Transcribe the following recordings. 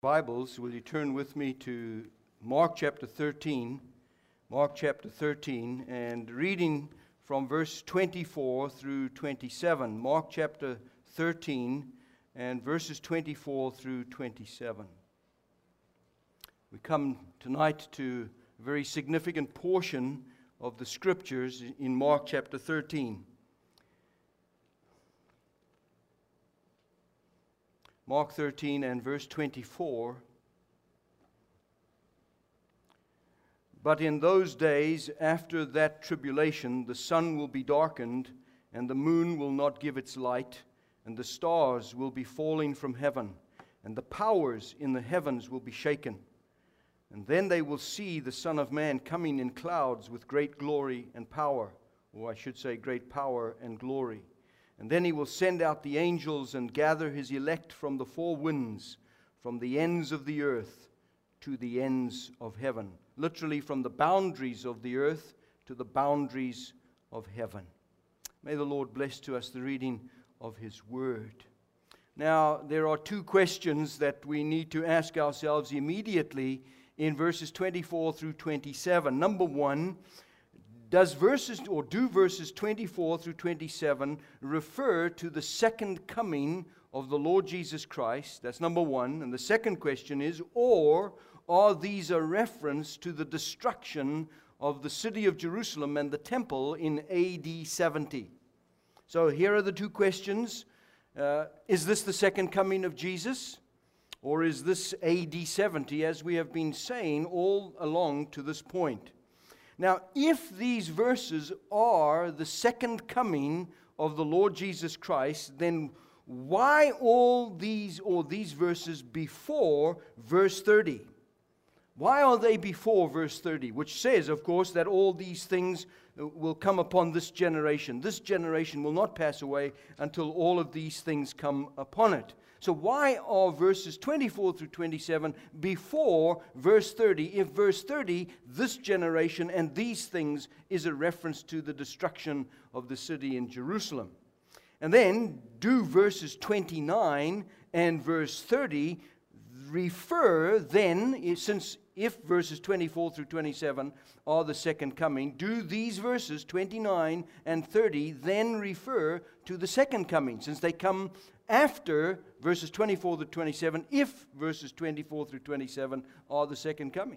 Bibles, will you turn with me to Mark chapter 13? Mark chapter 13, and reading from verse 24 through 27. Mark chapter 13 and verses 24 through 27. We come tonight to a very significant portion of the Scriptures in Mark chapter 13. Mark 13 and verse 24. But in those days, after that tribulation, the sun will be darkened, and the moon will not give its light, and the stars will be falling from heaven, and the powers in the heavens will be shaken. And then they will see the Son of Man coming in clouds with great glory and power, or I should say great power and glory. And then he will send out the angels and gather his elect from the four winds, from the ends of the earth to the ends of heaven. Literally from the boundaries of the earth to the boundaries of heaven. May the Lord bless to us the reading of His Word. Now, there are two questions that we need to ask ourselves immediately in verses 24 through 27. Number one, do verses 24 through 27 refer to the second coming of the Lord Jesus Christ? That's number one. And the second question is, or are these a reference to the destruction of the city of Jerusalem and the temple in AD 70? So here are the two questions. Is this the second coming of Jesus? Or is this AD 70, as we have been saying all along to this point? Now, if these verses are the second coming of the Lord Jesus Christ, then why all these verses before verse 30? Why are they before verse 30? Which says, of course, that all these things will come upon this generation. This generation will not pass away until all of these things come upon it. So why are verses 24 through 27 before verse 30? If verse 30, this generation and these things, is a reference to the destruction of the city in Jerusalem. And then, do verses 29 and verse 30 refer then, if verses 24 through 27 are the second coming, do these verses 29 and 30 then refer to the second coming, since they come after verses 24 through 27, if verses 24 through 27 are the second coming?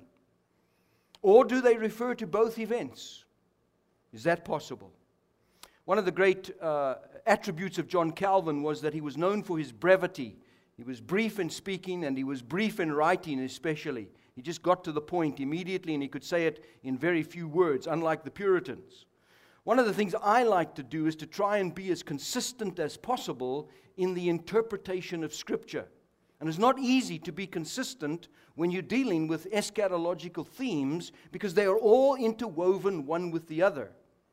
Or do they refer to both events? Is that possible? One of the great attributes of John Calvin was that he was known for his brevity. He was brief in speaking and he was brief in writing especially. He just got to the point immediately and he could say it in very few words, unlike the Puritans. One of the things I like to do is to try and be as consistent as possible in the interpretation of Scripture. And it's not easy to be consistent when you're dealing with eschatological themes because they are all interwoven one with the other.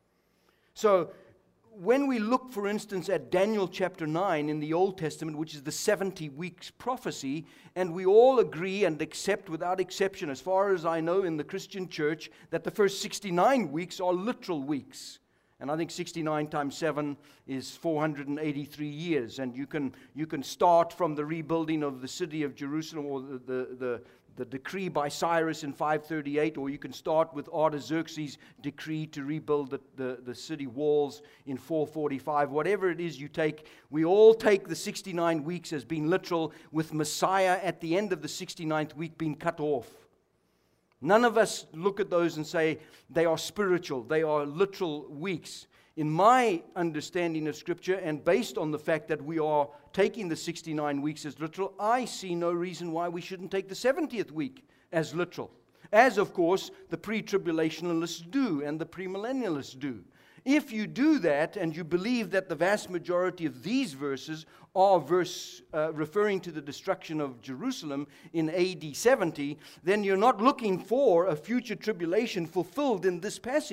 So, when we look, for instance, at Daniel chapter 9 in the Old Testament, which is the 70 weeks prophecy, and we all agree and accept without exception, as far as I know in the Christian church, that the first 69 weeks are literal weeks. And I think 69 times 7 is 483 years. And you can start from the rebuilding of the city of Jerusalem, or the decree by Cyrus in 538, or you can start with Artaxerxes' decree to rebuild the city walls in 445. Whatever it is you take, we all take the 69 weeks as being literal, with Messiah at the end of the 69th week being cut off. None of us look at those and say they are spiritual, they are literal weeks. In my understanding of Scripture, and based on the fact that we are taking the 69 weeks as literal, I see no reason why we shouldn't take the 70th week as literal. As, of course, the pre-tribulationalists do and the premillennialists do. If you do that and you believe that the vast majority of these verses are referring to the destruction of Jerusalem in AD 70, then you're not looking for a future tribulation fulfilled in this passage.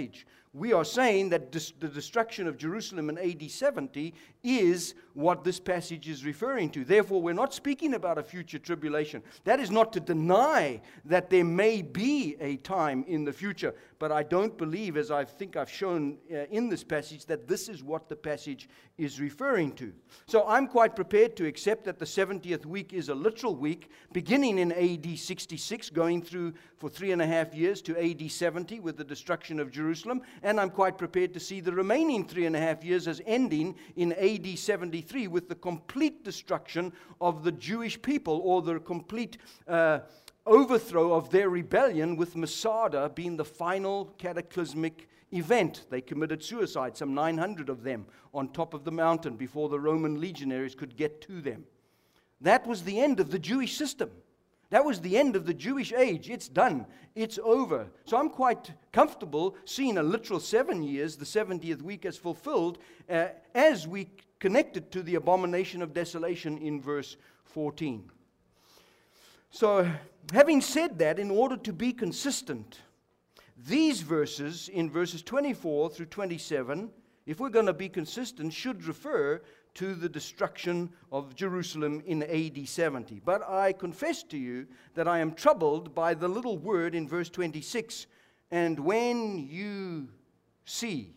We are saying that the destruction of Jerusalem in AD 70 is what this passage is referring to. Therefore, we're not speaking about a future tribulation. That is not to deny that there may be a time in the future. But I don't believe, as I think I've shown in this passage, that this is what the passage is referring to. So I'm quite prepared to accept that the 70th week is a literal week, beginning in AD 66, going through for 3.5 years to AD 70 with the destruction of Jerusalem. And I'm quite prepared to see the remaining 3.5 years as ending in AD 73 with the complete destruction of the Jewish people, or the complete overthrow of their rebellion, with Masada being the final cataclysmic event. They committed suicide, some 900 of them, on top of the mountain before the Roman legionaries could get to them. That was the end of the Jewish system. That was the end of the Jewish age. It's done. It's over. So I'm quite comfortable seeing a literal 7 years, the 70th week, as fulfilled as we connect it to the abomination of desolation in verse 14. So, having said that, in order to be consistent, these verses, in verses 24 through 27, if we're going to be consistent, should refer to the destruction of Jerusalem in AD 70. But I confess to you that I am troubled by the little word in verse 26, and when you see,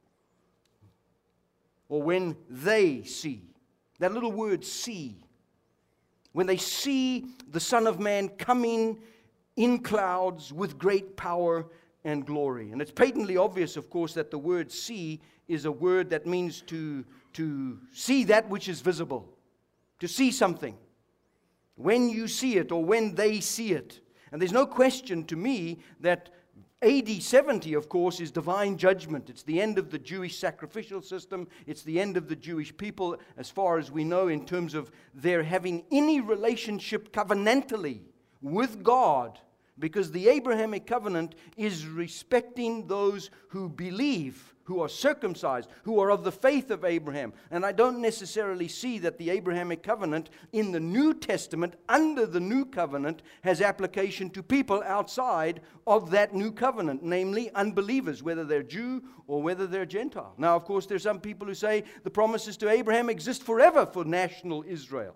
or when they see. That little word see. When they see the Son of Man coming in clouds with great power and glory. And it's patently obvious, of course, that the word see is a word that means to see that which is visible. To see something. When you see it, or when they see it. And there's no question to me that AD 70, of course, is divine judgment. It's the end of the Jewish sacrificial system. It's the end of the Jewish people, as far as we know, in terms of their having any relationship covenantally with God. Because the Abrahamic covenant is respecting those who believe, who are circumcised, who are of the faith of Abraham. And I don't necessarily see that the Abrahamic covenant in the New Testament, under the New Covenant, has application to people outside of that New Covenant, namely unbelievers, whether they're Jew or whether they're Gentile. Now, of course, there's some people who say the promises to Abraham exist forever for national Israel.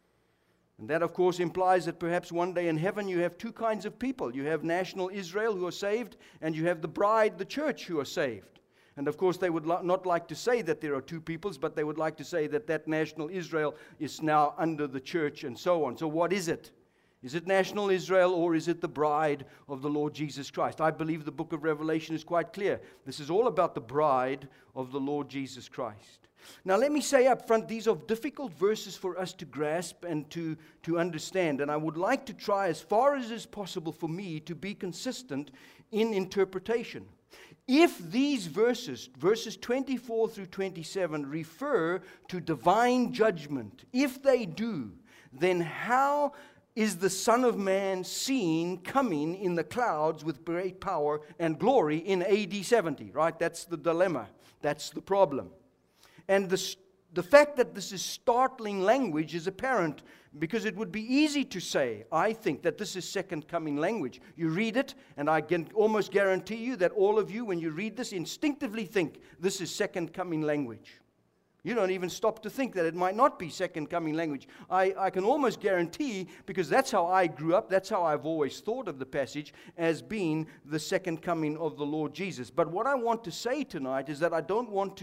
And that, of course, implies that perhaps one day in heaven you have two kinds of people. You have national Israel who are saved, and you have the bride, the church, who are saved. And, of course, they would not like to say that there are two peoples, but they would like to say that that national Israel is now under the church and so on. So what is it? Is it national Israel, or is it the bride of the Lord Jesus Christ? I believe the book of Revelation is quite clear. This is all about the bride of the Lord Jesus Christ. Now, let me say up front, these are difficult verses for us to grasp and to understand. And I would like to try as far as is possible for me to be consistent in interpretation. If these verses 24 through 27, refer to divine judgment, if they do, then how is the Son of Man seen coming in the clouds with great power and glory in AD 70, right? That's the dilemma. That's the problem. And the fact that this is startling language is apparent, because it would be easy to say, I think, that this is second coming language. You read it, and I can almost guarantee you that all of you, when you read this, instinctively think this is second coming language. You don't even stop to think that it might not be second coming language. I can almost guarantee, because that's how I grew up, that's how I've always thought of the passage, as being the second coming of the Lord Jesus. But what I want to say tonight is that I don't want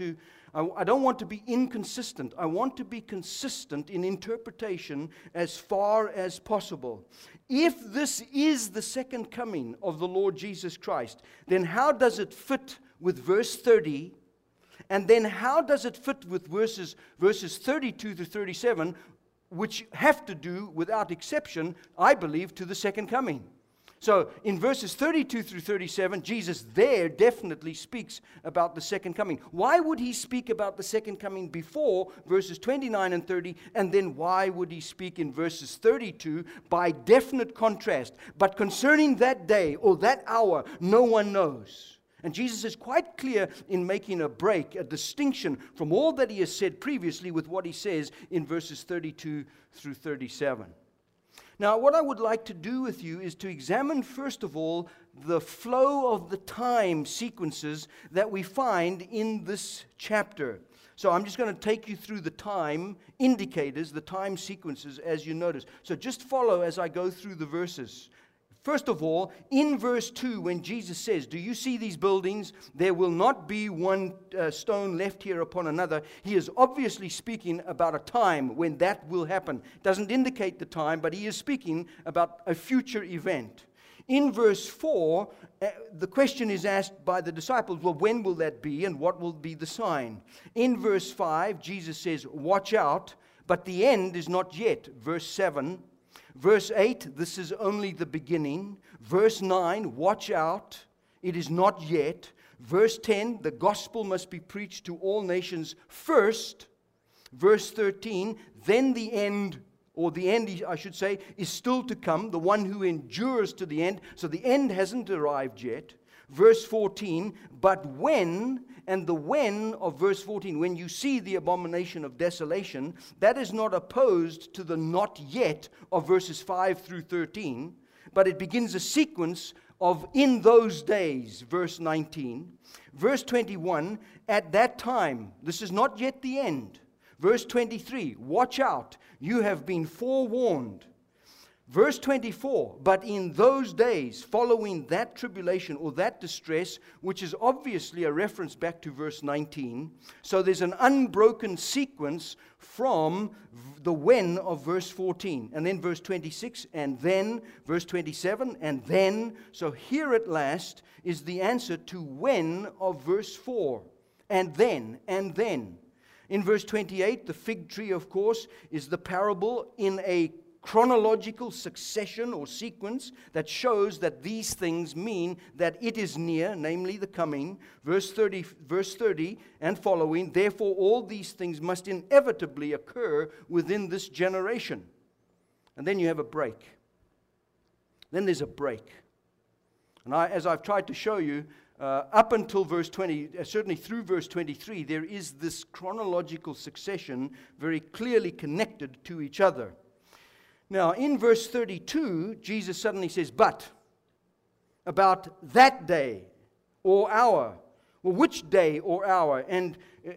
to be inconsistent. I want to be consistent in interpretation as far as possible. If this is the second coming of the Lord Jesus Christ, then how does it fit with verse 30? And then how does it fit with verses 32 to 37, which have to do, without exception, I believe, to the second coming? So in verses 32 through 37, Jesus there definitely speaks about the second coming. Why would he speak about the second coming before verses 29 and 30, and then why would he speak in verses 32 by definite contrast? But concerning that day or that hour, no one knows. And Jesus is quite clear in making a break, a distinction from all that he has said previously with what he says in verses 32 through 37. Now, what I would like to do with you is to examine, first of all, the flow of the time sequences that we find in this chapter. So I'm just going to take you through the time indicators, the time sequences, as you notice. So just follow as I go through the verses. First of all, in verse 2, when Jesus says, "Do you see these buildings? There will not be one stone left here upon another." He is obviously speaking about a time when that will happen. Doesn't indicate the time, but he is speaking about a future event. In verse 4, the question is asked by the disciples, well, when will that be and what will be the sign? In verse 5, Jesus says, "Watch out, but the end is not yet." Verse 7. Verse 8, "This is only the beginning." Verse 9, "Watch out, it is not yet." Verse 10, "The gospel must be preached to all nations first." Verse 13, "Then the end," or the end, I should say, "is still to come, the one who endures to the end." So the end hasn't arrived yet. Verse 14, "But when," and the when of verse 14, when you see the abomination of desolation, that is not opposed to the not yet of verses 5 through 13, but it begins a sequence of "in those days," verse 19. Verse 21, "At that time," this is not yet the end. Verse 23, "Watch out, you have been forewarned." Verse 24, "But in those days," following that tribulation or that distress, which is obviously a reference back to verse 19. So there's an unbroken sequence from the when of verse 14. And then verse 26, and then verse 27, and then. So here at last is the answer to when of verse 4. And then, and then. In verse 28, the fig tree, of course, is the parable in a chronological succession or sequence that shows that these things mean that it is near, namely the coming. Verse 30 and following, "Therefore all these things must inevitably occur within this generation." And then you have a break. Then there's a break. And as I've tried to show you, up until verse 20, certainly through verse 23, there is this chronological succession very clearly connected to each other. Now, in verse 32, Jesus suddenly says, "But," about that day or hour. Well, which day or hour? And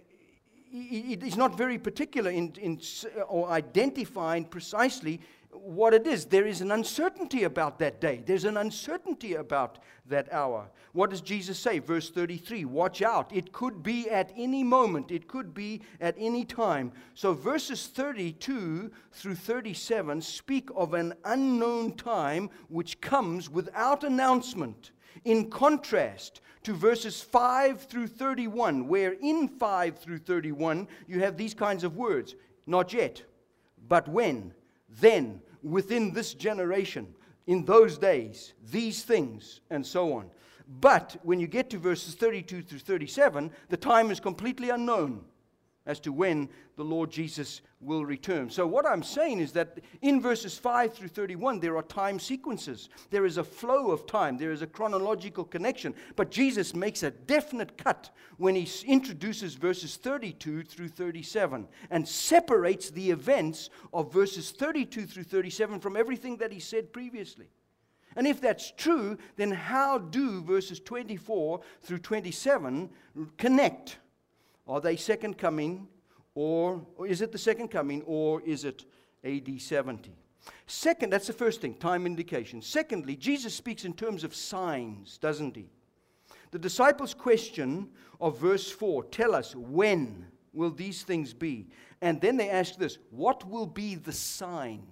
it is not very particular in or identifying precisely what it is. There is an uncertainty about that day. There's an uncertainty about that hour. What does Jesus say? Verse 33, "Watch out. It could be at any moment. It could be at any time." So verses 32 through 37 speak of an unknown time which comes without announcement, in contrast to verses 5 through 31, where in 5 through 31 you have these kinds of words: "Not yet, but when, then, within this generation, in those days, these things," and so on. But when you get to verses 32 through 37, the time is completely unknown as to when the Lord Jesus will return. So what I'm saying is that in verses 5 through 31, there are time sequences. There is a flow of time. There is a chronological connection. But Jesus makes a definite cut when he introduces verses 32 through 37 and separates the events of verses 32 through 37 from everything that he said previously. And if that's true, then how do verses 24 through 27 connect? Are they second coming, or is it the second coming, or is it AD 70? Second, that's the first thing, time indication. Secondly, Jesus speaks in terms of signs, doesn't he? The disciples' question of verse 4, "Tell us, when will these things be?" And then they ask this, "What will be the sign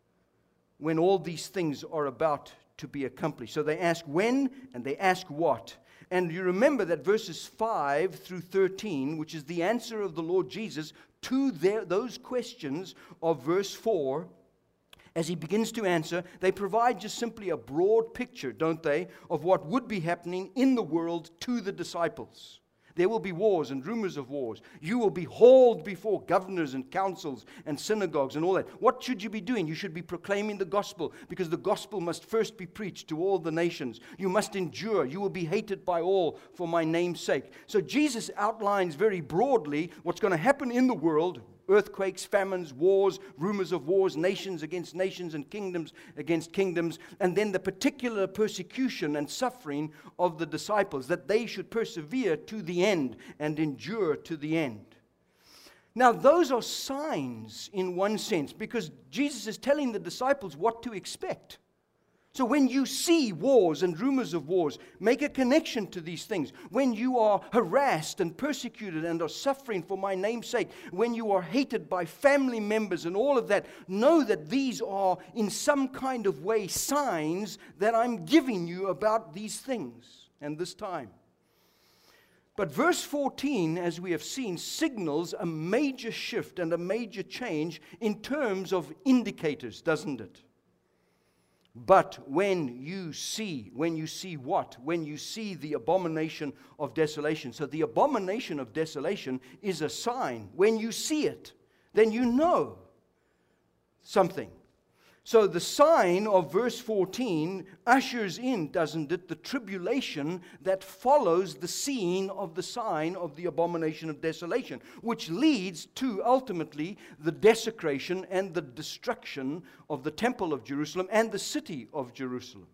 when all these things are about to be accomplished?" So they ask when, and they ask what. And you remember that verses 5 through 13, which is the answer of the Lord Jesus to those questions of verse 4, as he begins to answer, they provide just simply a broad picture, don't they, of what would be happening in the world to the disciples. There will be wars and rumors of wars. You will be hauled before governors and councils and synagogues and all that. What should you be doing? You should be proclaiming the gospel, because the gospel must first be preached to all the nations. You must endure. You will be hated by all for my name's sake. So Jesus outlines very broadly what's going to happen in the world earthquakes, famines, wars, rumors of wars, nations against nations, and kingdoms against kingdoms, and then the particular persecution and suffering of the disciples, that they should persevere to the end and endure to the end. Now, those are signs in one sense, because Jesus is telling the disciples what to expect. So when you see wars and rumors of wars, make a connection to these things. When you are harassed and persecuted and are suffering for my name's sake, when you are hated by family members and all of that, know that these are in some kind of way signs that I'm giving you about these things and this time. But verse 14, as we have seen, signals a major shift and a major change in terms of indicators, doesn't it? But when you see what? When you see the abomination of desolation. So the abomination of desolation is a sign. When you see it, then you know something. So the sign of verse 14 ushers in, doesn't it, the tribulation that follows the seeing of the sign of the abomination of desolation, which leads to ultimately the desecration and the destruction of the temple of Jerusalem and the city of Jerusalem.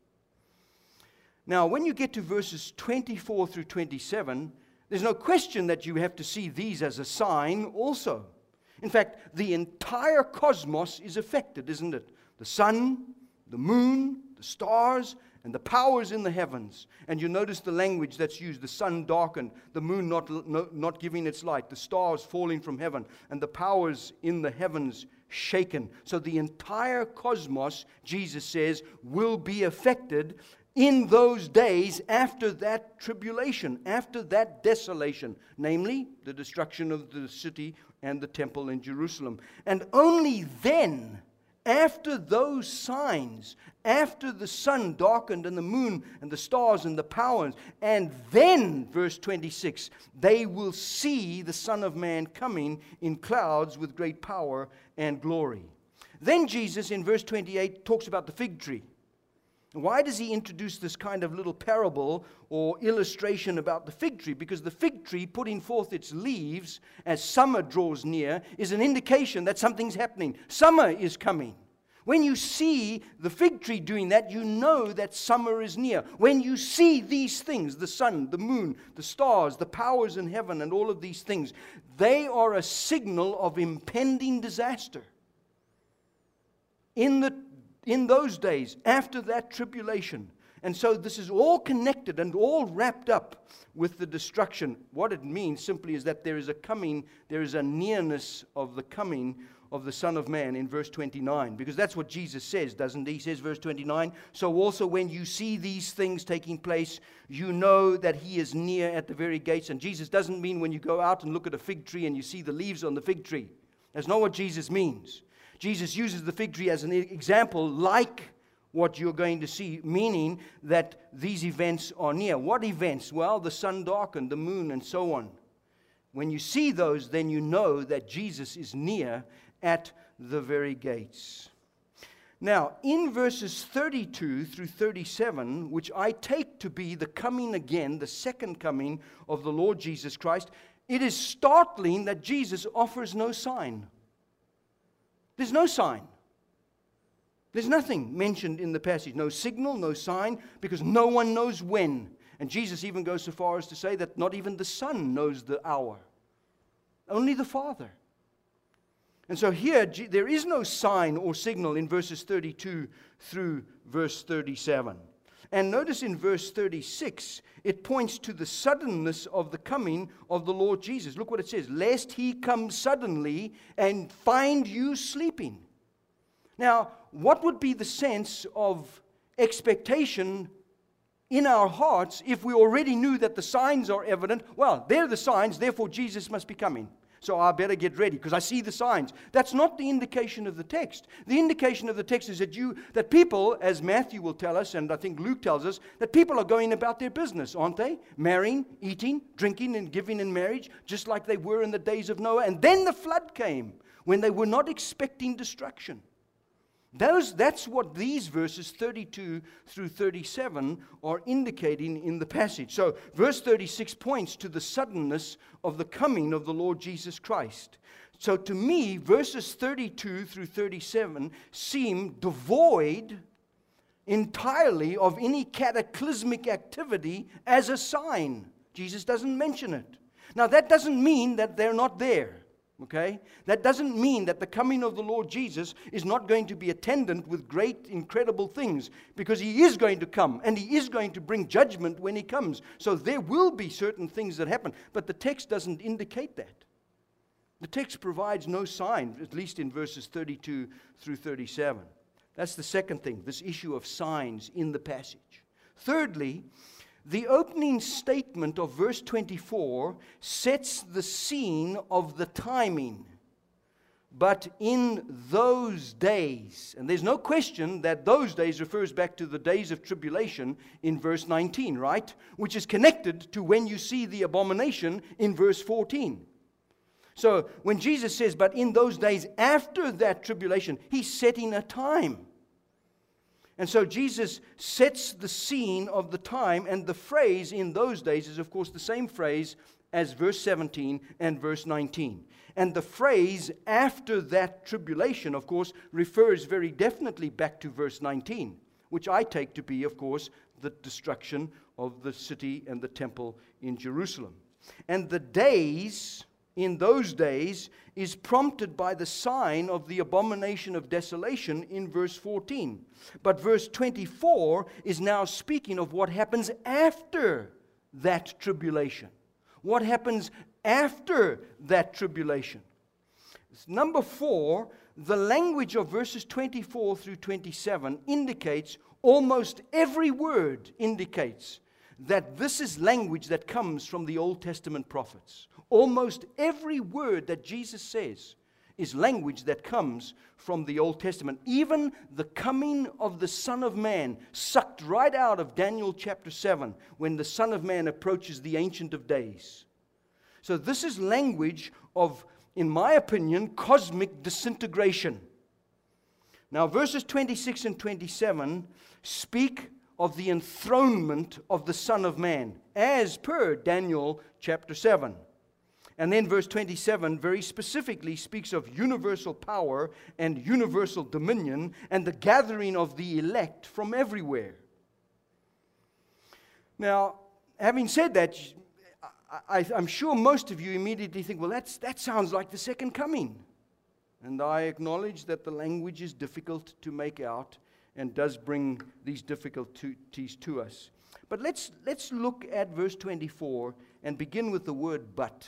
Now, when you get to verses 24 through 27, there's no question that you have to see these as a sign also. In fact, the entire cosmos is affected, isn't it? The sun, the moon, the stars, and the powers in the heavens. And you notice the language that's used: the sun darkened, the moon not giving its light, the stars falling from heaven, and the powers in the heavens shaken. So the entire cosmos, Jesus says, will be affected in those days after that tribulation, after that desolation, namely the destruction of the city and the temple in Jerusalem. And only then, after those signs, after the sun darkened and the moon and the stars and the powers, and then, verse 26, they will see the Son of Man coming in clouds with great power and glory. Then Jesus, in verse 28, talks about the fig tree. Why does he introduce this kind of little parable or illustration about the fig tree? Because the fig tree putting forth its leaves as summer draws near is an indication that something's happening. Summer is coming. When you see the fig tree doing that, you know that summer is near. When you see these things, the sun, the moon, the stars, the powers in heaven, and all of these things, they are a signal of impending disaster. In those days, after that tribulation. And so this is all connected and all wrapped up with the destruction. What it means simply is that there is a nearness of the coming of the Son of Man in verse 29. Because that's what Jesus says, doesn't he? He says, verse 29, so also when you see these things taking place, you know that he is near at the very gates. And Jesus doesn't mean when you go out and look at a fig tree and you see the leaves on the fig tree. That's not what Jesus means. Jesus uses the fig tree as an example, like what you're going to see, meaning that these events are near. What events? Well, the sun darkened, the moon, and so on. When you see those, then you know that Jesus is near at the very gates. Now, in verses 32 through 37, which I take to be the coming again, the second coming of the Lord Jesus Christ, it is startling that Jesus offers no sign. There's no sign. There's nothing mentioned in the passage. No signal, no sign, because no one knows when. And Jesus even goes so far as to say that not even the Son knows the hour. Only the Father. And so here, there is no sign or signal in verses 32 through verse 37. And notice in verse 36, it points to the suddenness of the coming of the Lord Jesus. Look what it says, lest he come suddenly and find you sleeping. Now, what would be the sense of expectation in our hearts if we already knew that the signs are evident? Well, they're the signs, therefore Jesus must be coming. So I better get ready because I see the signs. That's not the indication of the text. The indication of the text is that people, as Matthew will tell us, and I think Luke tells us, that people are going about their business, aren't they? Marrying, eating, drinking, and giving in marriage, just like they were in the days of Noah. And then the flood came when they were not expecting destruction. That's what these verses 32 through 37 are indicating in the passage. So verse 36 points to the suddenness of the coming of the Lord Jesus Christ. So to me, verses 32 through 37 seem devoid entirely of any cataclysmic activity as a sign. Jesus doesn't mention it. Now that doesn't mean that they're not there. Okay? That doesn't mean that the coming of the Lord Jesus is not going to be attendant with great, incredible things, because He is going to come, and He is going to bring judgment when He comes. So there will be certain things that happen, but the text doesn't indicate that. The text provides no sign, at least in verses 32 through 37. That's the second thing, this issue of signs in the passage. Thirdly, the opening statement of verse 24 sets the scene of the timing. But in those days, and there's no question that those days refers back to the days of tribulation in verse 19, right? Which is connected to when you see the abomination in verse 14. So when Jesus says, but in those days after that tribulation, He's setting a time. And so Jesus sets the scene of the time, and the phrase in those days is, of course, the same phrase as verse 17 and verse 19. And the phrase after that tribulation, of course, refers very definitely back to verse 19, which I take to be, of course, the destruction of the city and the temple in Jerusalem. And the days, in those days, is prompted by the sign of the abomination of desolation in verse 14. But verse 24 is now speaking of what happens after that tribulation. What happens after that tribulation? Number 4, the language of verses 24 through 27 indicates, almost every word indicates, that this is language that comes from the Old Testament prophets. Almost every word that Jesus says is language that comes from the Old Testament. Even the coming of the Son of Man, sucked right out of Daniel chapter 7, when the Son of Man approaches the Ancient of Days. So this is language of, in my opinion, cosmic disintegration. Now verses 26 and 27 speak of the enthronement of the Son of Man, as per Daniel chapter 7. And then verse 27 very specifically speaks of universal power and universal dominion and the gathering of the elect from everywhere. Now, having said that, I'm sure most of you immediately think, well, that sounds like the second coming. And I acknowledge that the language is difficult to make out and does bring these difficulties to us. But let's look at verse 24 and begin with the word but.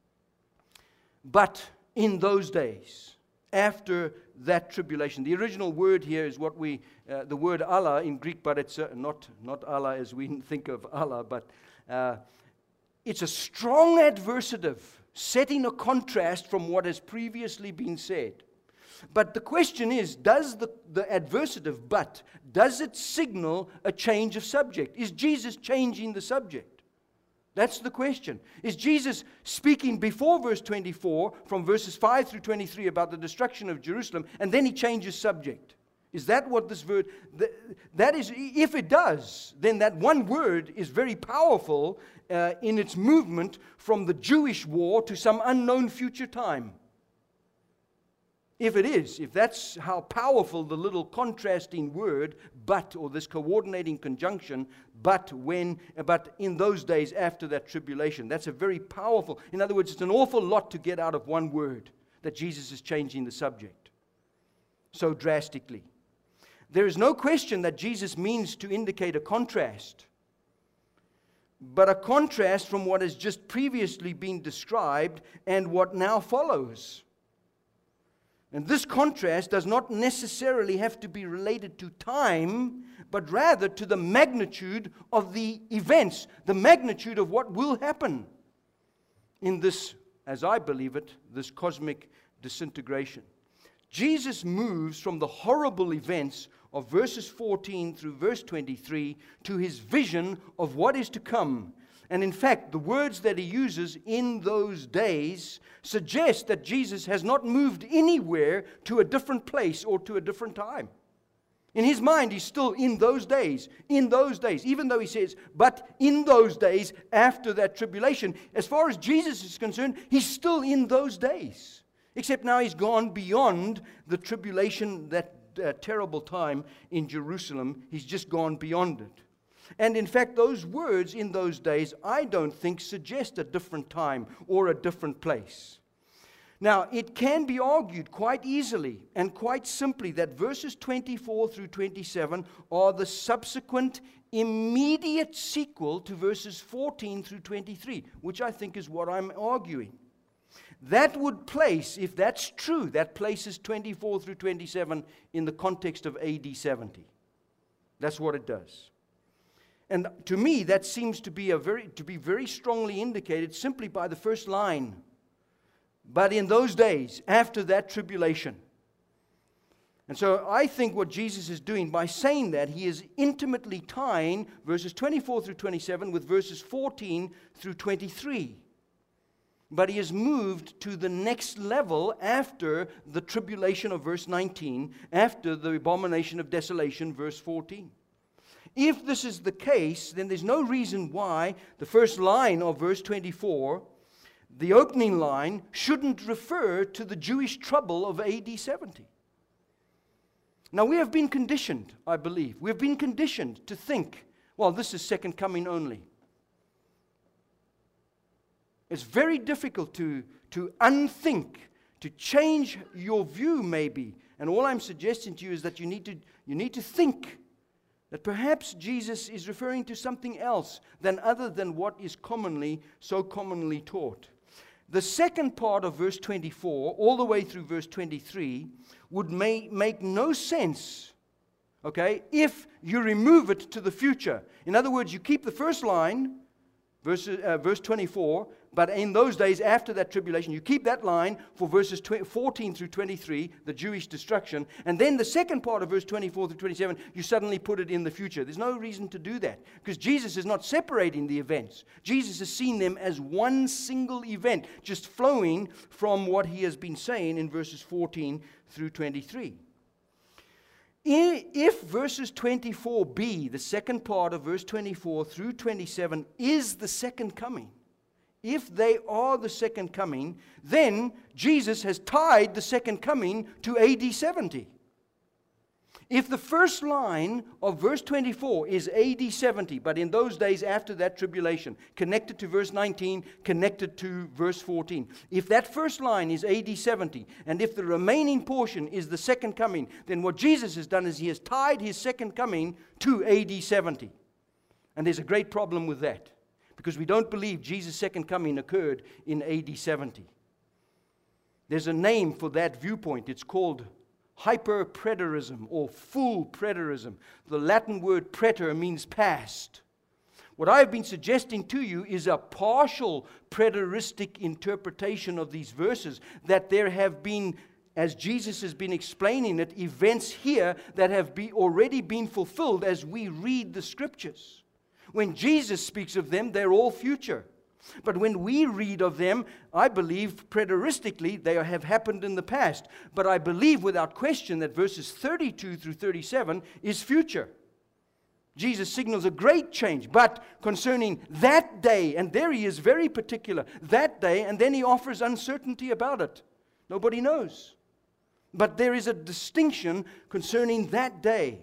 But in those days, after that tribulation. The original word here is what the word Allah in Greek, but it's not Allah as we think of Allah, but it's a strong adversative, setting a contrast from what has previously been said. But the question is, does the adversative, but, does it signal a change of subject? Is Jesus changing the subject? That's the question. Is Jesus speaking before verse 24, from verses 5 through 23, about the destruction of Jerusalem, and then He changes subject? Is that what this word, that is, if it does, then that one word is very powerful in its movement from the Jewish war to some unknown future time. If it is, if that's how powerful the little contrasting word, but, or this coordinating conjunction, but in those days after that tribulation, that's a very powerful, in other words, it's an awful lot to get out of one word, that Jesus is changing the subject so drastically. There is no question that Jesus means to indicate a contrast, but a contrast from what has just previously been described and what now follows. And this contrast does not necessarily have to be related to time, but rather to the magnitude of the events, the magnitude of what will happen in this, as I believe it, this cosmic disintegration. Jesus moves from the horrible events of verses 14 through verse 23 to his vision of what is to come. And in fact, the words that he uses, in those days, suggest that Jesus has not moved anywhere to a different place or to a different time. In his mind, he's still in those days, even though he says, but in those days after that tribulation. As far as Jesus is concerned, he's still in those days. Except now he's gone beyond the tribulation, that terrible time in Jerusalem. He's just gone beyond it. And in fact, those words, in those days, I don't think suggest a different time or a different place. Now, it can be argued quite easily and quite simply that verses 24 through 27 are the subsequent immediate sequel to verses 14 through 23, which I think is what I'm arguing. That would place, if that's true, that places 24 through 27 in the context of AD 70. That's what it does. And to me, that seems to be very strongly indicated simply by the first line. But in those days, after that tribulation. And so I think what Jesus is doing by saying that, he is intimately tying verses 24 through 27 with verses 14 through 23. But he has moved to the next level after the tribulation of verse 19, after the abomination of desolation, verse 14. If this is the case, then there's no reason why the first line of verse 24, the opening line, shouldn't refer to the Jewish trouble of AD 70. Now, we have been conditioned, I believe. We have been conditioned to think, well, this is second coming only. It's very difficult to unthink, to change your view maybe. And all I'm suggesting to you is that you need to think that perhaps Jesus is referring to something else other than what is so commonly taught. The second part of verse 24, all the way through verse 23, would make no sense, okay, if you remove it to the future. In other words, you keep the first line, verse 24, but in those days after that tribulation, you keep that line for verses 14 through 23, the Jewish destruction, and then the second part of verse 24 through 27, you suddenly put it in the future. There's no reason to do that, because Jesus is not separating the events. Jesus has seen them as one single event, just flowing from what he has been saying in verses 14 through 23. If verses 24b, the second part of verse 24 through 27, is the second coming, if they are the second coming, then Jesus has tied the second coming to AD 70. If the first line of verse 24 is AD 70, but in those days after that tribulation, connected to verse 19, connected to verse 14, if that first line is AD 70, and if the remaining portion is the second coming, then what Jesus has done is he has tied his second coming to AD 70. And there's a great problem with that, because we don't believe Jesus' second coming occurred in AD 70. There's a name for that viewpoint. It's called hyper-preterism or full preterism. The Latin word preter means past. What I've been suggesting to you is a partial preteristic interpretation of these verses, that there have been, as Jesus has been explaining it, events here that have already been fulfilled as we read the Scriptures. When Jesus speaks of them, they're all future. But when we read of them, I believe preteristically they have happened in the past. But I believe without question that verses 32 through 37 is future. Jesus signals a great change, but concerning that day, and there he is very particular, that day, and then he offers uncertainty about it. Nobody knows. But there is a distinction concerning that day.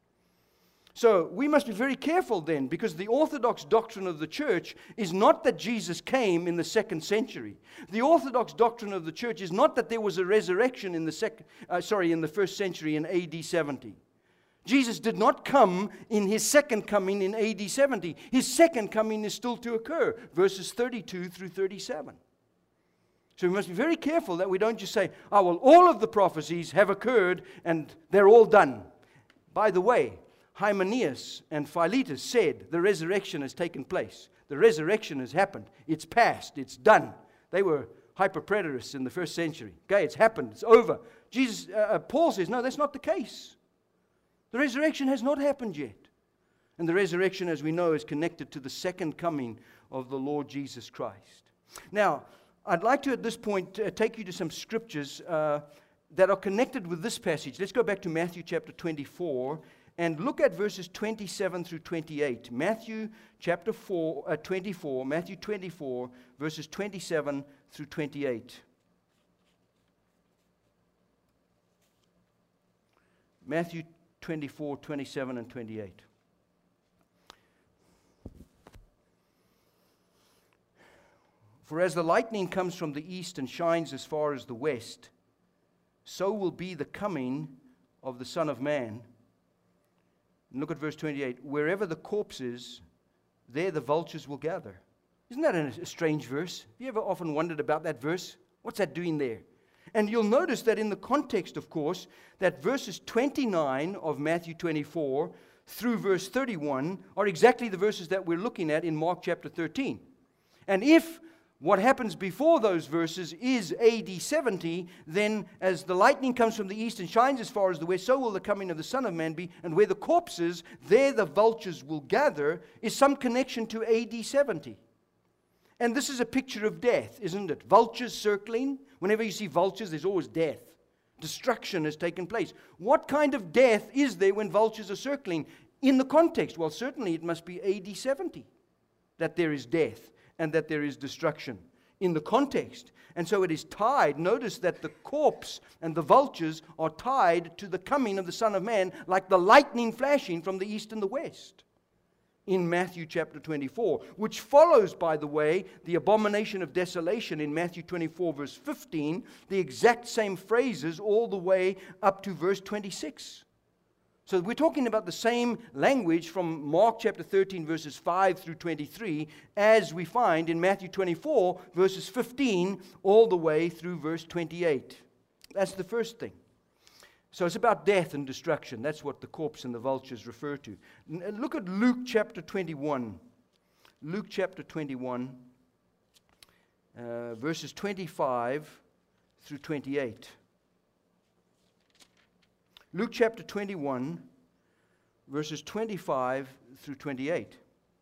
So we must be very careful then, because the orthodox doctrine of the church is not that Jesus came in the 2nd century. The orthodox doctrine of the church is not that there was a resurrection in the 1st century in AD 70. Jesus did not come in his second coming in AD 70. His second coming is still to occur, verses 32 through 37. So we must be very careful that we don't just say, oh, well, all of the prophecies have occurred and they're all done. By the way, Hymenaeus and Philetus said the resurrection has taken place. The resurrection has happened. It's past. It's done. They were hyper-preterists in the 1st century. Okay, it's happened. It's over. Paul says, no, that's not the case. The resurrection has not happened yet. And the resurrection, as we know, is connected to the second coming of the Lord Jesus Christ. Now, I'd like to, at this point, take you to some scriptures that are connected with this passage. Let's go back to Matthew chapter 24 and look at verses 27 through 28. Matthew chapter 24, Matthew 24, verses 27 through 28. Matthew 24, 27 and 28. For as the lightning comes from the east and shines as far as the west, so will be the coming of the Son of Man. And look at verse 28. Wherever the corpse is, there the vultures will gather. Isn't that a strange verse? Have you ever often wondered about that verse? What's that doing there? And you'll notice that in the context, of course, that verses 29 of Matthew 24 through verse 31 are exactly the verses that we're looking at in Mark chapter 13. And if what happens before those verses is AD 70, then as the lightning comes from the east and shines as far as the west, so will the coming of the Son of Man be. And where the corpse is, there the vultures will gather, is some connection to AD 70. And this is a picture of death, isn't it? Vultures circling. Whenever you see vultures, there's always death. Destruction has taken place. What kind of death is there when vultures are circling? In the context, well, certainly it must be AD 70 that there is death and that there is destruction in the context. And so it is tied. Notice that the corpse and the vultures are tied to the coming of the Son of Man, like the lightning flashing from the east and the west in Matthew chapter 24, which follows, by the way, the abomination of desolation in Matthew 24 verse 15, the exact same phrases all the way up to verse 26. So we're talking about the same language from Mark chapter 13 verses 5 through 23 as we find in Matthew 24 verses 15 all the way through verse 28. That's the first thing. So it's about death and destruction. That's what the corpse and the vultures refer to. Look at Luke chapter 21. Luke chapter 21 verses 25 through 28. Luke chapter 21, verses 25 through 28.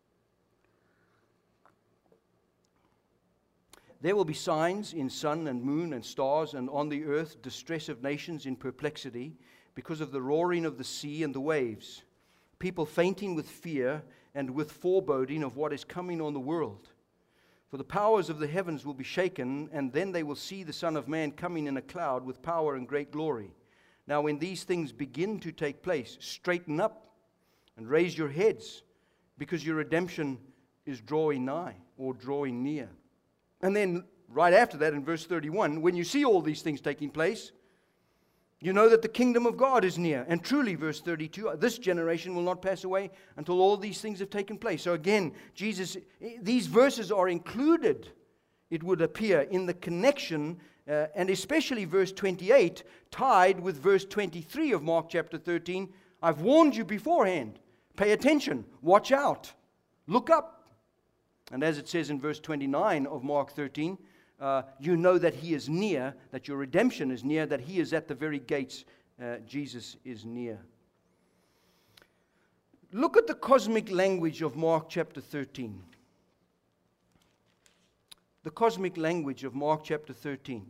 There will be signs in sun and moon and stars, and on the earth distress of nations in perplexity, because of the roaring of the sea and the waves, people fainting with fear and with foreboding of what is coming on the world. For the powers of the heavens will be shaken, and then they will see the Son of Man coming in a cloud with power and great glory. Now, when these things begin to take place, straighten up and raise your heads, because your redemption is drawing nigh, or drawing near. And then, right after that, in verse 31, when you see all these things taking place, you know that the kingdom of God is near. And truly, verse 32, this generation will not pass away until all these things have taken place. So again, these verses are included, it would appear, in the connection, and especially verse 28, tied with verse 23 of Mark chapter 13. I've warned you beforehand. Pay attention. Watch out. Look up. And as it says in verse 29 of Mark 13, you know that He is near, that your redemption is near, that He is at the very gates. Jesus is near. Look at the cosmic language of Mark chapter 13. The cosmic language of Mark chapter 13.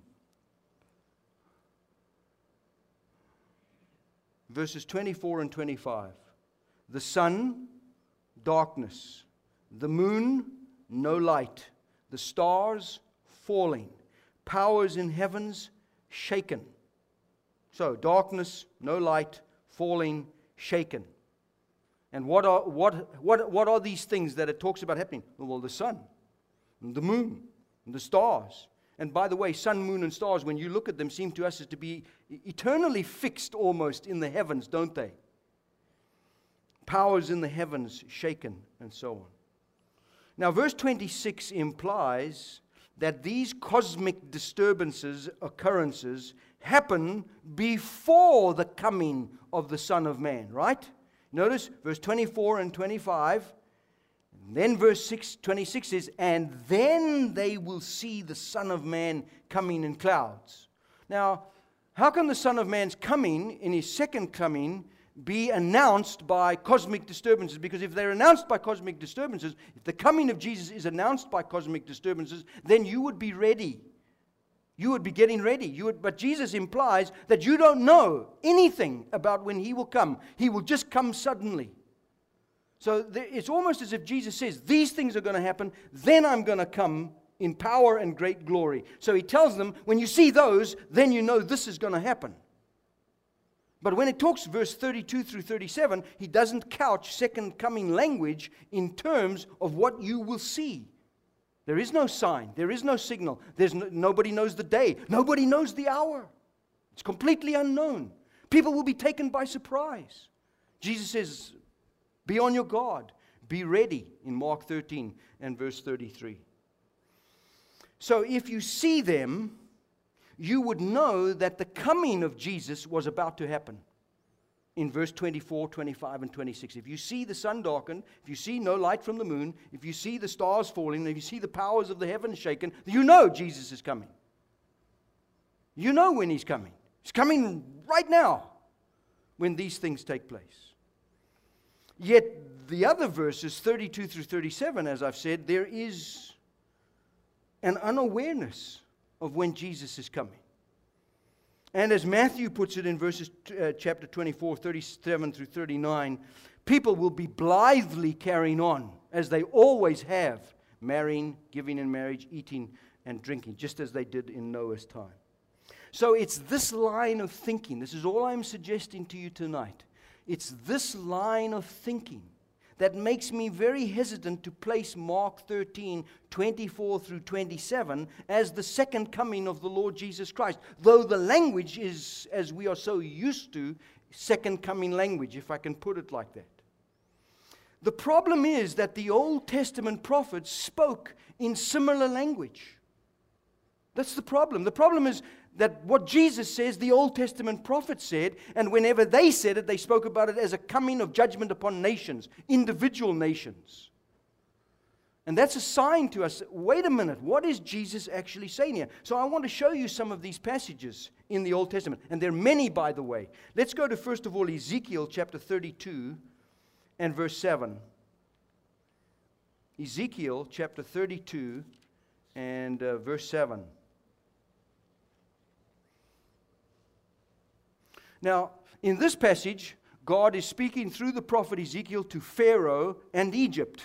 Verses 24 and 25. The sun, darkness. The moon, no light. The stars, falling. Powers in heavens, shaken. So, darkness, no light, falling, shaken. And what are these things that it talks about happening? Well, the sun, and the moon, and the stars. And by the way, sun, moon, and stars, when you look at them, seem to us as to be eternally fixed almost in the heavens, don't they? Powers in the heavens shaken, and so on. Now, verse 26 implies that these cosmic disturbances, occurrences, happen before the coming of the Son of Man, right? Notice verse 24 and 25. Then verse 26 says, and then they will see the Son of Man coming in clouds. Now, how can the Son of Man's coming in His second coming be announced by cosmic disturbances, because if they're announced by cosmic disturbances, if the coming of Jesus is announced by cosmic disturbances, then you would be ready. You would be getting ready. But Jesus implies that you don't know anything about when He will come. He will just come suddenly. So it's almost as if Jesus says, these things are going to happen, then I'm going to come in power and great glory. So He tells them, when you see those, then you know this is going to happen. But when it talks verse 32 through 37, He doesn't couch second coming language in terms of what you will see. There is no sign. There is no signal. Nobody knows the day. Nobody knows the hour. It's completely unknown. People will be taken by surprise. Jesus says, be on your guard. Be ready in Mark 13 and verse 33. So if you see them, you would know that the coming of Jesus was about to happen. In verse 24, 25, and 26. If you see the sun darkened, if you see no light from the moon, if you see the stars falling, if you see the powers of the heavens shaken, you know Jesus is coming. You know when He's coming. He's coming right now when these things take place. Yet the other verses, 32 through 37, as I've said, there is an unawareness of when Jesus is coming. And as Matthew puts it in chapter 24, 37 through 39, people will be blithely carrying on, as they always have, marrying, giving in marriage, eating and drinking, just as they did in Noah's time. So it's this line of thinking, this is all I'm suggesting to you tonight. It's this line of thinking that makes me very hesitant to place Mark 13, 24 through 27 as the second coming of the Lord Jesus Christ. Though the language is, as we are so used to, second coming language, if I can put it like that. The problem is that the Old Testament prophets spoke in similar language. That's the problem. The problem is that what Jesus says, the Old Testament prophets said, and whenever they said it, they spoke about it as a coming of judgment upon nations, individual nations. And that's a sign to us, wait a minute, what is Jesus actually saying here? So I want to show you some of these passages in the Old Testament. And there are many, by the way. Let's go to, first of all, Ezekiel chapter 32 and verse 7. Ezekiel chapter 32 and verse 7. Now, in this passage, God is speaking through the prophet Ezekiel to Pharaoh and Egypt.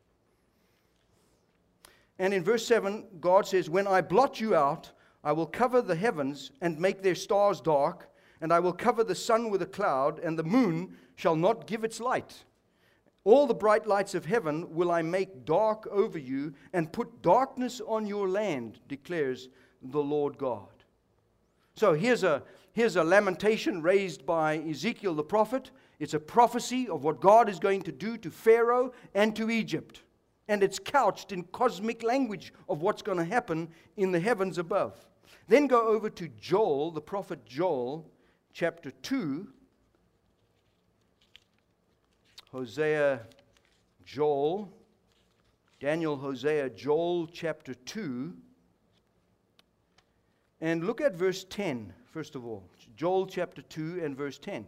And in verse 7, God says, when I blot you out, I will cover the heavens and make their stars dark, and I will cover the sun with a cloud, and the moon shall not give its light. All the bright lights of heaven will I make dark over you, and put darkness on your land, declares the Lord God. So here's a lamentation raised by Ezekiel the prophet. It's a prophecy of what God is going to do to Pharaoh and to Egypt. And it's couched in cosmic language of what's going to happen in the heavens above. Then go over to Joel, the prophet Joel, chapter 2. Hosea, Joel, Daniel, Hosea, Joel, chapter 2. And look at verse 10, first of all. Joel chapter 2 and verse 10.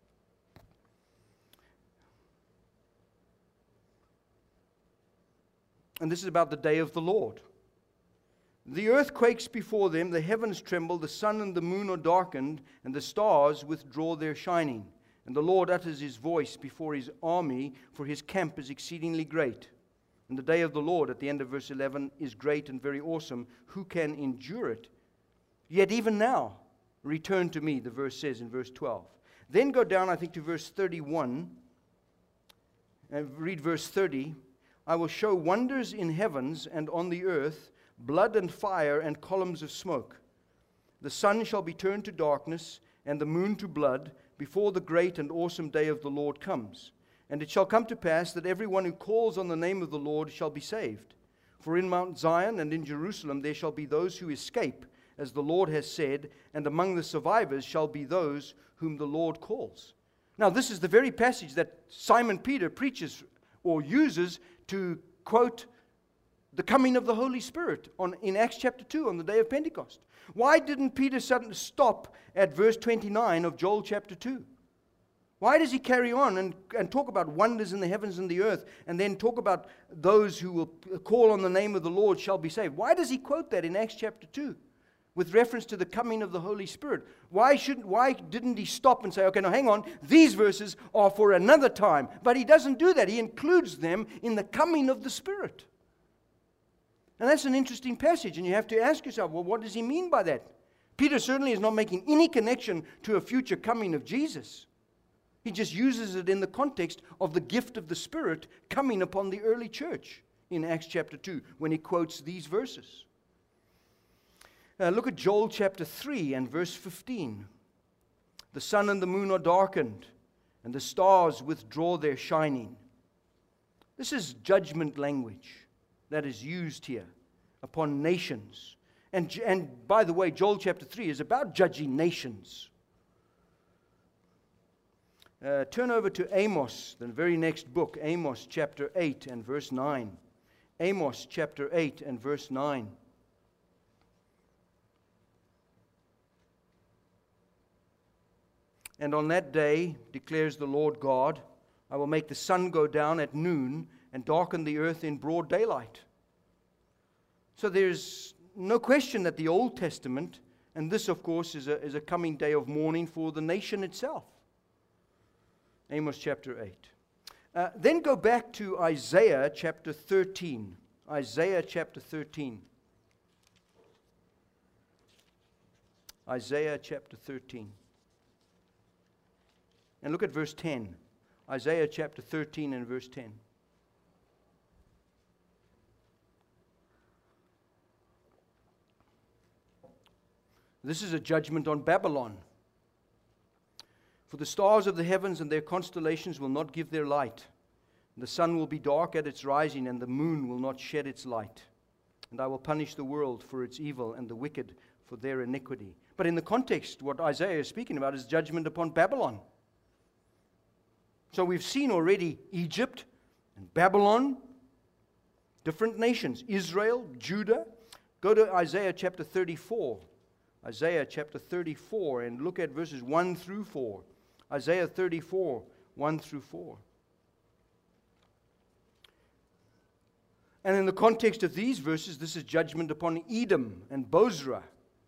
And this is about the day of the Lord. The earth quakes before them, the heavens tremble, the sun and the moon are darkened, and the stars withdraw their shining. And the Lord utters His voice before His army, for His camp is exceedingly great. And the day of the Lord, at the end of verse 11, is great and very awesome. Who can endure it? Yet even now, return to me, the verse says in verse 12. Then go down, I think, to verse 31, and read verse 30. I will show wonders in heavens and on the earth, blood and fire and columns of smoke. The sun shall be turned to darkness, and the moon to blood, before the great and awesome day of the Lord comes. And it shall come to pass that everyone who calls on the name of the Lord shall be saved. For in Mount Zion and in Jerusalem there shall be those who escape, as the Lord has said, and among the survivors shall be those whom the Lord calls. Now, this is the very passage that Simon Peter preaches or uses to quote the coming of the Holy Spirit in Acts chapter 2 on the day of Pentecost. Why didn't Peter suddenly stop at verse 29 of Joel chapter 2? Why does he carry on and talk about wonders in the heavens and the earth, and then talk about those who will call on the name of the Lord shall be saved? Why does he quote that in Acts chapter 2 with reference to the coming of the Holy Spirit? Why didn't he stop and say, okay, now hang on, these verses are for another time? But he doesn't do that. He includes them in the coming of the Spirit. And that's an interesting passage, and you have to ask yourself, well, what does he mean by that? Peter certainly is not making any connection to a future coming of Jesus. He just uses it in the context of the gift of the Spirit coming upon the early church in Acts chapter 2 when he quotes these verses. Look at Joel chapter 3 and verse 15. The sun and the moon are darkened, and the stars withdraw their shining. This is judgment language that is used here upon nations. And by the way, Joel chapter 3 is about judging nations. Turn over to Amos, the very next book, Amos chapter 8 and verse 9. Amos chapter 8 and verse 9. And on that day, declares the Lord God, I will make the sun go down at noon and darken the earth in broad daylight. So there's no question that the Old Testament, and this of course is a coming day of mourning for the nation itself. Amos chapter 8. Then go back to Isaiah chapter 13. Isaiah chapter 13. Isaiah chapter 13. And look at verse 10. Isaiah chapter 13 and verse 10. This is a judgment on Babylon. For the stars of the heavens and their constellations will not give their light. The sun will be dark at its rising, and the moon will not shed its light. And I will punish the world for its evil and the wicked for their iniquity. But in the context, what Isaiah is speaking about is judgment upon Babylon. So we've seen already Egypt and Babylon, different nations, Israel, Judah. Go to Isaiah chapter 34. Isaiah chapter 34 and look at verses 1 through 4. Isaiah 34, 1 through 4. And in the context of these verses, this is judgment upon Edom and Bozrah.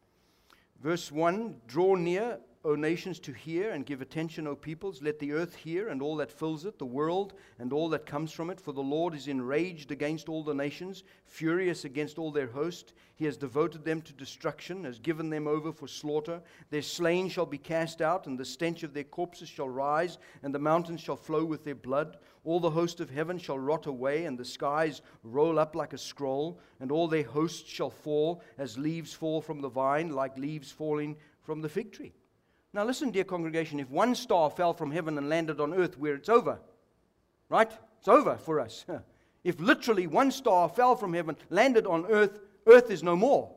Verse 1, draw near, O nations, to hear, and give attention, O peoples. Let the earth hear, and all that fills it, the world, and all that comes from it. For the Lord is enraged against all the nations, furious against all their host. He has devoted them to destruction, has given them over for slaughter. Their slain shall be cast out, and the stench of their corpses shall rise, and the mountains shall flow with their blood. All the host of heaven shall rot away, and the skies roll up like a scroll, and all their hosts shall fall, as leaves fall from the vine, like leaves falling from the fig tree. Now listen, dear congregation, if one star fell from heaven and landed on earth, where it's over, right? It's over for us. If literally one star fell from heaven, landed on earth, earth is no more.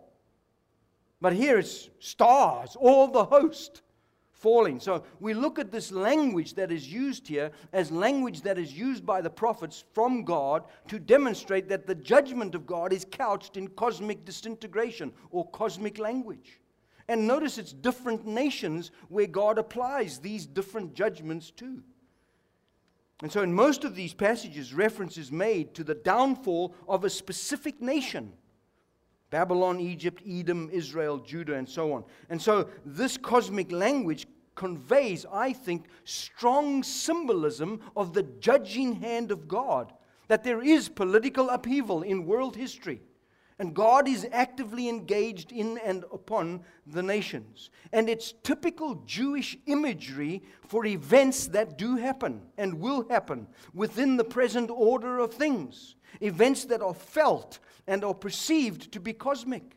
But here it's stars, all the host falling. So we look at this language that is used here as language that is used by the prophets from God to demonstrate that the judgment of God is couched in cosmic disintegration or cosmic language. And notice it's different nations where God applies these different judgments to. And so in most of these passages, reference is made to the downfall of a specific nation. Babylon, Egypt, Edom, Israel, Judah, and so on. And so this cosmic language conveys, I think, strong symbolism of the judging hand of God. That there is political upheaval in world history. And God is actively engaged in and upon the nations. And it's typical Jewish imagery for events that do happen and will happen within the present order of things. Events that are felt and are perceived to be cosmic.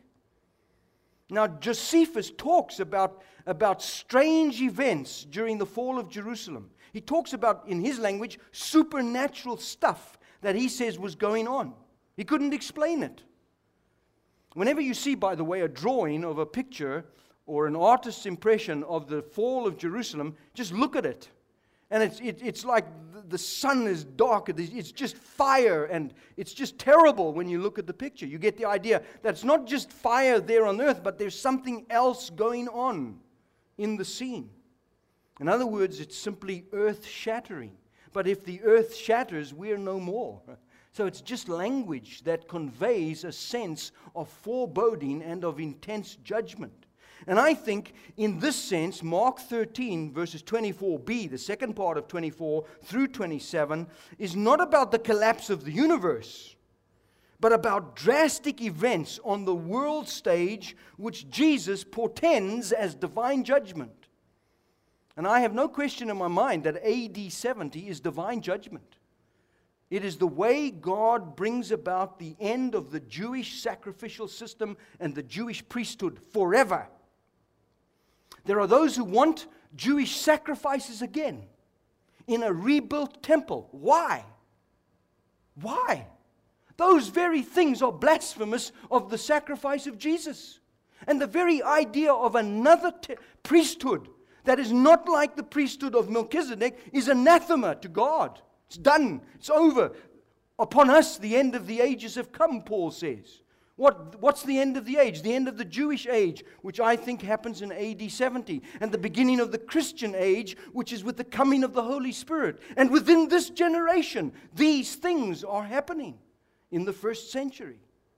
Now, Josephus talks about strange events during the fall of Jerusalem. He talks about, in his language, supernatural stuff that he says was going on. He couldn't explain it. Whenever you see, by the way, a drawing of a picture or an artist's impression of the fall of Jerusalem, just look at it. And it's like the sun is dark. It's just fire, and it's just terrible when you look at the picture. You get the idea that it's not just fire there on earth, but there's something else going on in the scene. In other words, it's simply earth-shattering. But if the earth shatters, we're no more. So it's just language that conveys a sense of foreboding and of intense judgment. And I think in this sense, Mark 13 verses 24b, the second part of 24 through 27, is not about the collapse of the universe, but about drastic events on the world stage which Jesus portends as divine judgment. And I have no question in my mind that AD 70 is divine judgment. It is the way God brings about the end of the Jewish sacrificial system and the Jewish priesthood forever. There are those who want Jewish sacrifices again in a rebuilt temple. Why? Why? Those very things are blasphemous of the sacrifice of Jesus. And the very idea of another priesthood that is not like the priesthood of Melchizedek is anathema to God. It's done. It's over. Upon us the end of the ages have come, Paul says. What's the end of the age? The end of the Jewish age, which I think happens in AD 70. And the beginning of the Christian age, which is with the coming of the Holy Spirit. And within this generation, these things are happening in the first century.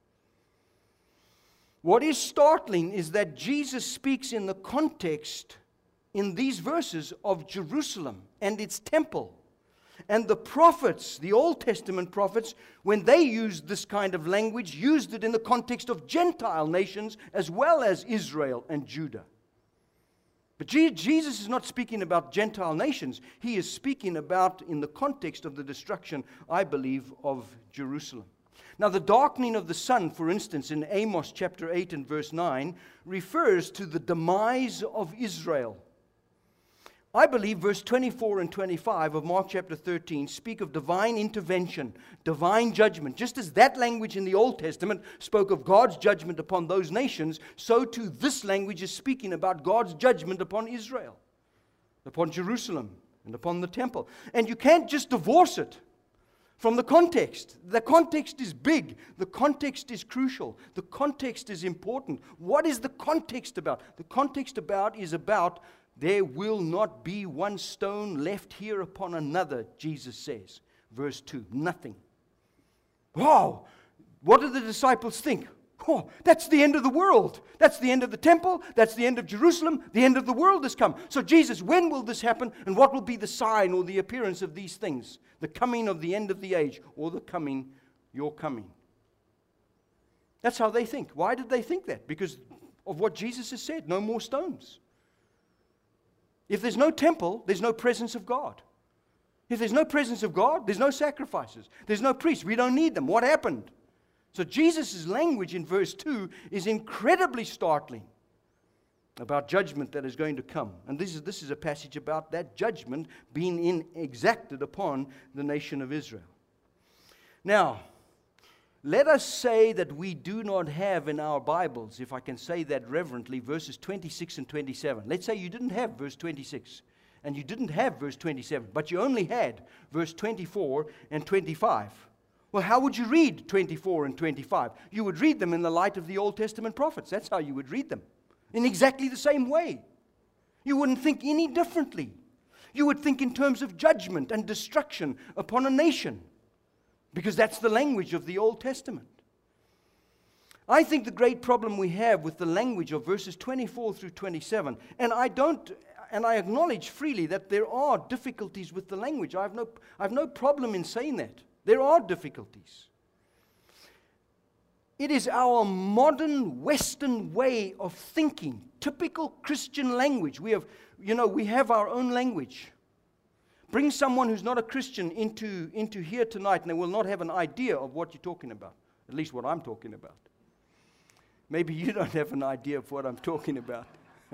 What is startling is that Jesus speaks in the context in these verses of Jerusalem and its temple. And the prophets, the Old Testament prophets, when they used this kind of language, used it in the context of Gentile nations as well as Israel and Judah. But Jesus is not speaking about Gentile nations. He is speaking about in the context of the destruction, I believe, of Jerusalem. Now, the darkening of the sun, for instance, in Amos chapter 8 and verse 9, refers to the demise of Israel. I believe verse 24 and 25 of Mark chapter 13 speak of divine intervention, divine judgment. Just as that language in the Old Testament spoke of God's judgment upon those nations, so too this language is speaking about God's judgment upon Israel, upon Jerusalem, and upon the temple. And you can't just divorce it from the context. The context is big. The context is crucial. The context is important. What is the context about? The context is about there will not be one stone left here upon another, Jesus says. Verse 2, nothing. Wow! What do the disciples think? Oh, that's the end of the world. That's the end of the temple. That's the end of Jerusalem. The end of the world has come. So Jesus, when will this happen? And what will be the sign or the appearance of these things? The coming of the end of the age, or the coming, your coming. That's how they think. Why did they think that? Because of what Jesus has said. No more stones. If there's no temple, there's no presence of God. If there's no presence of God, there's no sacrifices. There's no priests. We don't need them. What happened? So Jesus' language in verse 2 is incredibly startling about judgment that is going to come. And this is a passage about that judgment being exacted upon the nation of Israel. Now, let us say that we do not have in our Bibles, if I can say that reverently, verses 26 and 27. Let's say you didn't have verse 26 and you didn't have verse 27, but you only had verse 24 and 25. Well, how would you read 24 and 25? You would read them in the light of the Old Testament prophets. That's how you would read them. In exactly the same way. You wouldn't think any differently. You would think in terms of judgment and destruction upon a nation. Because that's the language of the Old Testament. I think the great problem we have with the language of verses 24 through 27, and I acknowledge freely that there are difficulties with the language. I have no problem in saying that. There are difficulties. It is our modern Western way of thinking, typical Christian language. We have our own language. Bring someone who's not a Christian into here tonight, and they will not have an idea of what you're talking about, at least what I'm talking about. Maybe you don't have an idea of what I'm talking about.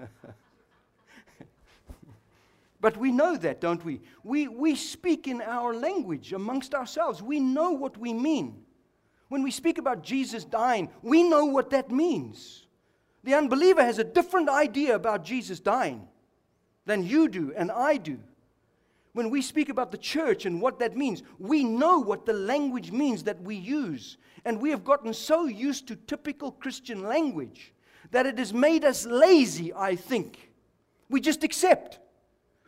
But we know that, don't we? We speak in our language amongst ourselves. We know what we mean. When we speak about Jesus dying, we know what that means. The unbeliever has a different idea about Jesus dying than you do and I do. When we speak about the church and what that means, we know what the language means that we use. And we have gotten so used to typical Christian language that it has made us lazy, I think. We just accept.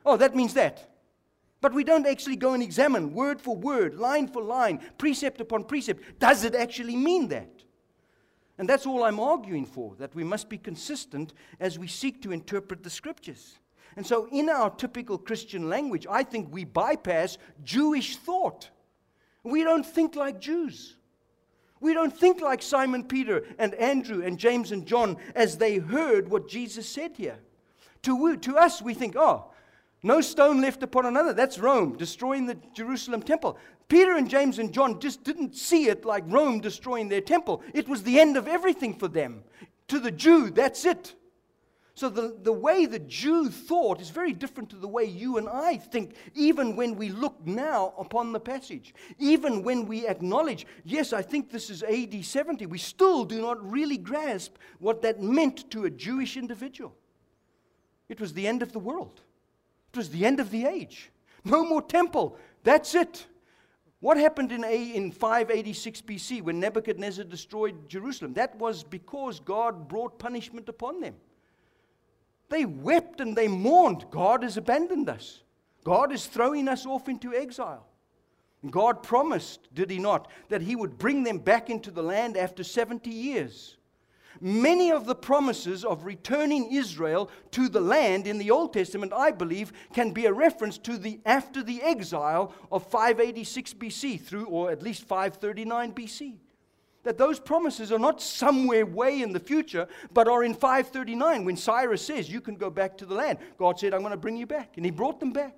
Oh, that means that. But we don't actually go and examine word for word, line for line, precept upon precept. Does it actually mean that? And that's all I'm arguing for, that we must be consistent as we seek to interpret the Scriptures. And so in our typical Christian language, I think we bypass Jewish thought. We don't think like Jews. We don't think like Simon Peter and Andrew and James and John as they heard what Jesus said here. To us, we think, oh, no stone left upon another. That's Rome destroying the Jerusalem temple. Peter and James and John just didn't see it like Rome destroying their temple. It was the end of everything for them. To the Jew, that's it. So the way the Jew thought is very different to the way you and I think, even when we look now upon the passage. Even when we acknowledge, yes, I think this is AD 70, we still do not really grasp what that meant to a Jewish individual. It was the end of the world. It was the end of the age. No more temple. That's it. What happened in 586 BC when Nebuchadnezzar destroyed Jerusalem? That was because God brought punishment upon them. They wept and they mourned. God has abandoned us. God is throwing us off into exile. God promised, did He not, that He would bring them back into the land after 70 years. Many of the promises of returning Israel to the land in the Old Testament, I believe, can be a reference to after the exile of 586 BC through, or at least 539 BC. That those promises are not somewhere way in the future, but are in 539 when Cyrus says, you can go back to the land. God said, I'm going to bring you back. And He brought them back.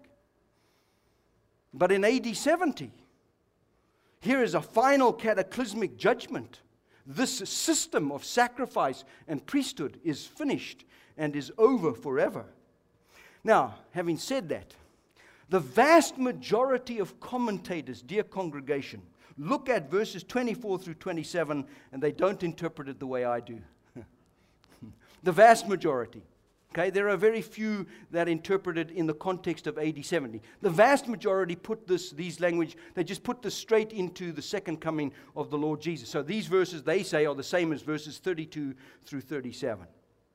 But in AD 70, here is a final cataclysmic judgment. This system of sacrifice and priesthood is finished and is over forever. Now, having said that, the vast majority of commentators, dear congregation, look at verses 24 through 27, and they don't interpret it the way I do. The vast majority. Okay, there are very few that interpret it in the context of AD 70. The vast majority put these language, they just put this straight into the second coming of the Lord Jesus. So these verses, they say, are the same as verses 32 through 37.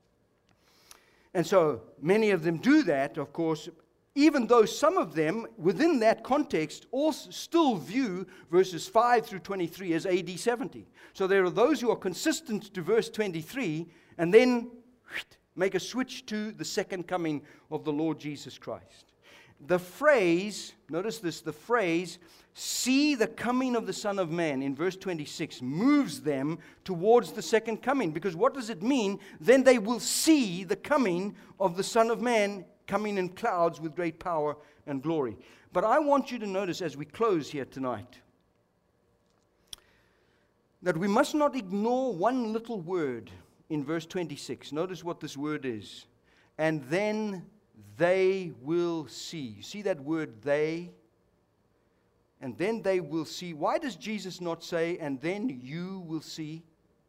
And so many of them do that, of course, even though some of them, within that context, also still view verses 5 through 23 as AD 70. So there are those who are consistent to verse 23 and then make a switch to the second coming of the Lord Jesus Christ. The phrase, notice this, the phrase, see the coming of the Son of Man in verse 26 moves them towards the second coming. Because what does it mean? Then they will see the coming of the Son of Man coming in clouds with great power and glory. But I want you to notice as we close here tonight that we must not ignore one little word in verse 26. Notice what this word is. And then they will see. You see that word they? And then they will see. Why does Jesus not say, and then you will see?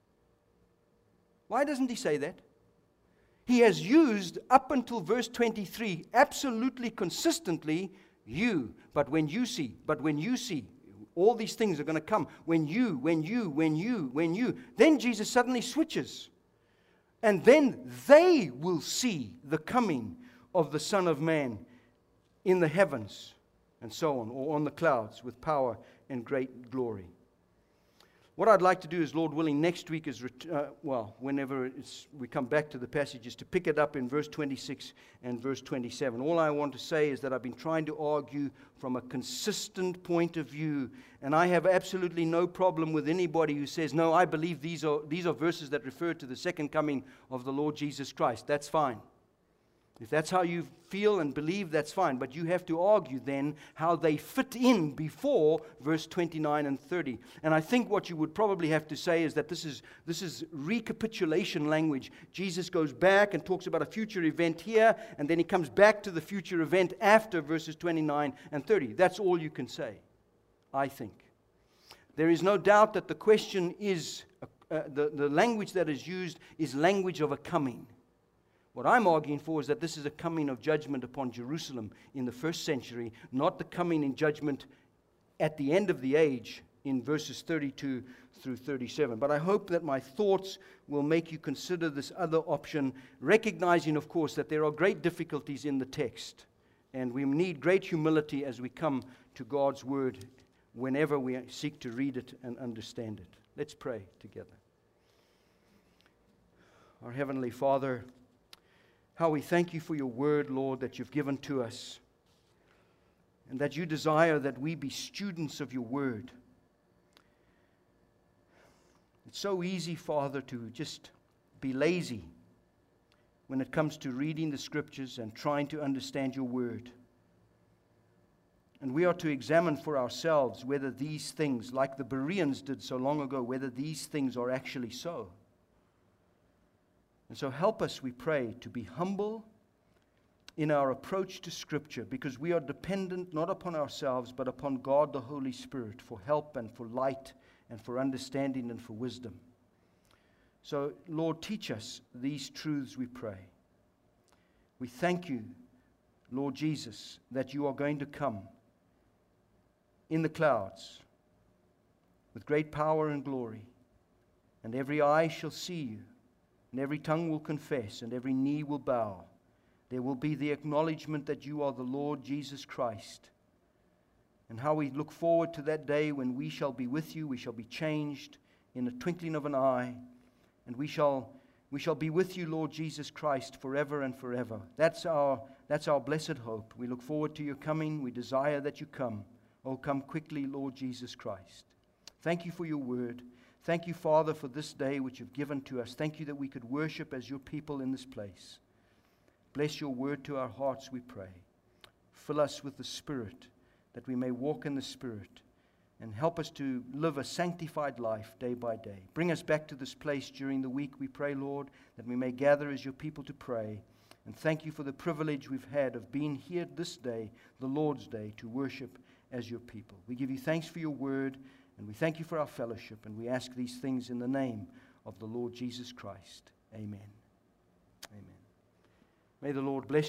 Why doesn't He say that? He has used, up until verse 23, absolutely consistently, you. But when you see, all these things are going to come. When you. Then Jesus suddenly switches. And then they will see the coming of the Son of Man in the heavens, and so on, or on the clouds with power and great glory. What I'd like to do is, Lord willing, next week is, whenever we come back to the passages, to pick it up in verse 26 and verse 27. All I want to say is that I've been trying to argue from a consistent point of view, and I have absolutely no problem with anybody who says, no, I believe these are verses that refer to the second coming of the Lord Jesus Christ. That's fine. If that's how you feel and believe, that's fine. But you have to argue then how they fit in before verse 29 and 30. And I think what you would probably have to say is that this is recapitulation language. Jesus goes back and talks about a future event here, and then He comes back to the future event after verses 29 and 30. That's all you can say, I think. There is no doubt that the question is, the language that is used is language of a coming. What I'm arguing for is that this is a coming of judgment upon Jerusalem in the first century, not the coming in judgment at the end of the age in verses 32 through 37. But I hope that my thoughts will make you consider this other option, recognizing, of course, that there are great difficulties in the text. And we need great humility as we come to God's Word whenever we seek to read it and understand it. Let's pray together. Our Heavenly Father, how we thank you for your Word, Lord, that you've given to us, and that you desire that we be students of your Word. It's so easy, Father, to just be lazy when it comes to reading the Scriptures and trying to understand your Word. And we are to examine for ourselves whether these things, like the Bereans did so long ago, whether these things are actually so. And so help us, we pray, to be humble in our approach to Scripture, because we are dependent not upon ourselves, but upon God the Holy Spirit for help and for light and for understanding and for wisdom. So, Lord, teach us these truths, we pray. We thank you, Lord Jesus, that you are going to come in the clouds with great power and glory, and every eye shall see you, and every tongue will confess, and every knee will bow. There will be the acknowledgement that you are the Lord Jesus Christ. And how we look forward to that day when we shall be with you, we shall be changed in the twinkling of an eye, and we shall be with you, Lord Jesus Christ, forever and forever. That's our blessed hope. We look forward to your coming. We desire that you come. Oh, come quickly, Lord Jesus Christ. Thank you for your word. Thank you, Father, for this day which you've given to us. Thank you that we could worship as your people in this place. Bless your word to our hearts, we pray. Fill us with the Spirit, that we may walk in the Spirit, and help us to live a sanctified life day by day. Bring us back to this place during the week, we pray, Lord, that we may gather as your people to pray. And thank you for the privilege we've had of being here this day, the Lord's Day, to worship as your people. We give you thanks for your word, and we thank you for our fellowship, and we ask these things in the name of the Lord Jesus Christ. Amen. Amen. May the Lord bless you.